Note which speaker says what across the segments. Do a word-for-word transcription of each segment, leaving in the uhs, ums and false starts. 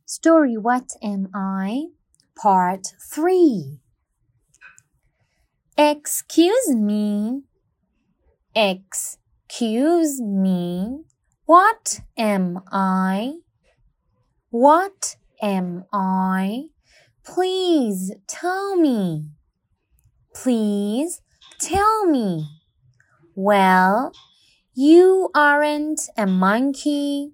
Speaker 1: Story What Am I? Part three. Excuse me. Excuse me. What am I? What am I? Please tell me. Please tell me. Well, you aren't a monkey.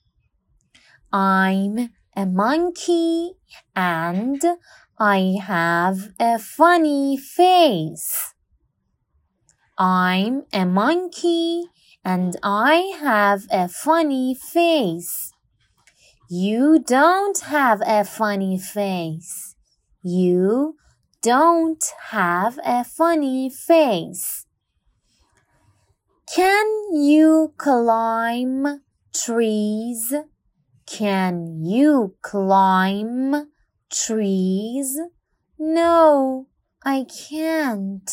Speaker 1: I'm a monkey and I have a funny face. I'm a monkey and I have a funny face. You don't have a funny face. You don't have a funny face. Can you climb trees? Can you climb trees? No, I can't.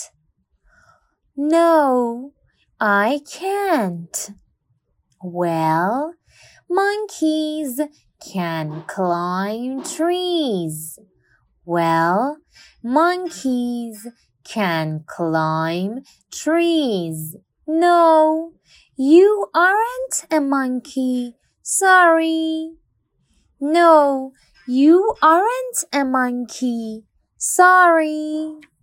Speaker 1: No, I can't. Well, monkeys can climb trees. Well, monkeys can climb trees. No, you aren't a monkey. Sorry. No, you aren't a monkey. Sorry.